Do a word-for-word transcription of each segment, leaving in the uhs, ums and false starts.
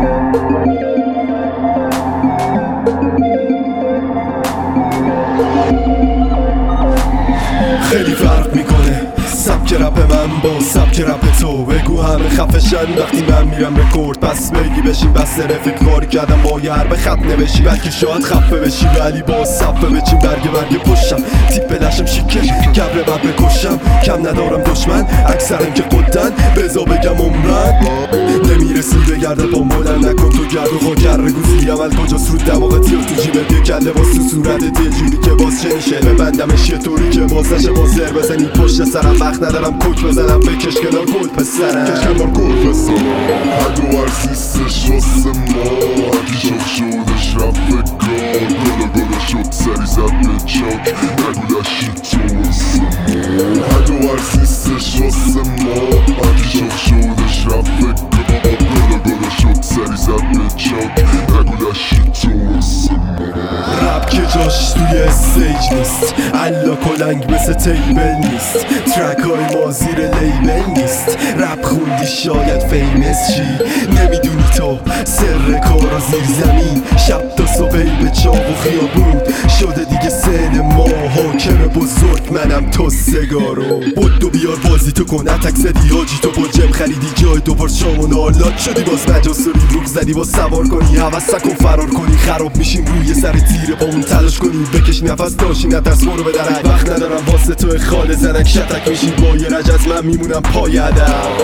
خیلی فرق میکنه سبک رپ من با سبک رپ تو. بگو همه خفشن وقتی من میرم رکورد، پس بگی بشین بس رفیق کاری کردم با یه حرف خط نوشی، بلکه شاید خفه بشی ولی با صفه بچین برگه برگه پشتم تیپ لشم شیکه گبره بب بکشم. کم ندارم دشمن اکثرم که قدن بزا بگم عمرن نمیرسی بگرده بامبولن نکن تو گرد و خاگر گوزی عمل کجاست رو دماغت یا تو جیبت یه کله باز تو صورتت یه جوری که باز چنشه ببندمش یه طوری که باز نشه باز زر بزنی پشت سرم. وقت ندارم کوک بزنم بکش کنار گل پسرم کش کنار گل پسرم. هر ارسیستش راست ما هرکی شاخ شدش رفت بگار گلا گلا شد سری زد به چاک نگو لشی تو واسه ما. هر ارسیستش راست ما هرکی شاخ شدش رفت بگار گلا گلا شد سری زد به چاک نگو لشی تو واسه ما. رپ که جاش توی استیج نیست، الا کلنگ مثل تیبل نیست، ترک های ما زیر لیبل نیست. رپ خوندی شاید فیمس چی نمیدونی تو سر کارا زیر زمین شب تا صبح به چاق و خیابون شده دیگه سن ما حاکم بزرگ منم تو سگارو. بود و بیار بازی تو کن اتک زدی حاجی تو با جم خریدی جای دوبار شامون آلات شدی باز مجاس و ریبروک زدی با سوار کنی حوث نکن فرار کنی خراب میشیم روی سر تیر با اون تلاش کنی بکش نفس داشی نترس برو به درک. وقت ندارم واسه تو خاله زنک شتک میشی با یه رجز من میمونم پای عدم.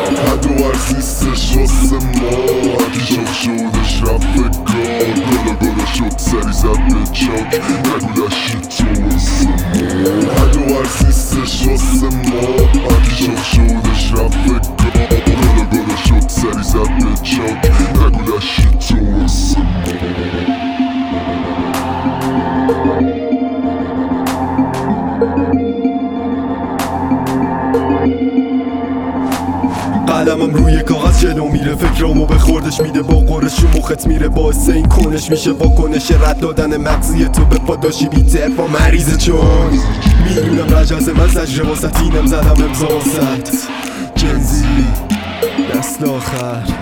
هر ارسیستش راست ما هرکی شاخ شدش رفت بگار گلا گلا شد سری زد به چاک نگو لشی تو واسه ما. هر ارسیستش راست ما هرکی شاخ شدش رفت بگار گلا گلا شد سری زد به چاک نگو لشی تو واسه ما. قلمم روی کاغذ جلو میره فکرامو به خوردش میده با قرش و مخت میره باعث این کنش میشه واکنش رد دادن مغزی تو به پاداشی بیتر با مریض چون میدونم رجز من زجر واسط اینم زدم امضا واسط جنزی دست آخر.